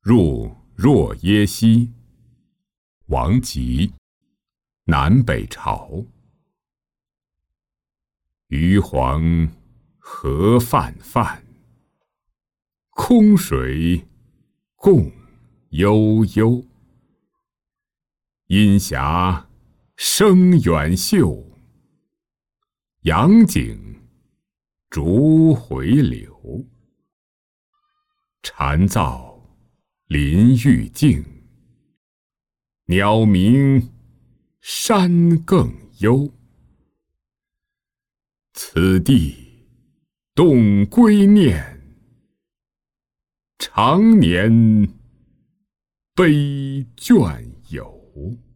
入若耶溪。王吉，南北朝。余黄河泛泛，空水共悠悠。阴霞生远岫，阳景逐回流。蝉噪林愈静，鸟鸣山更幽。此地动归念，常年悲倦游。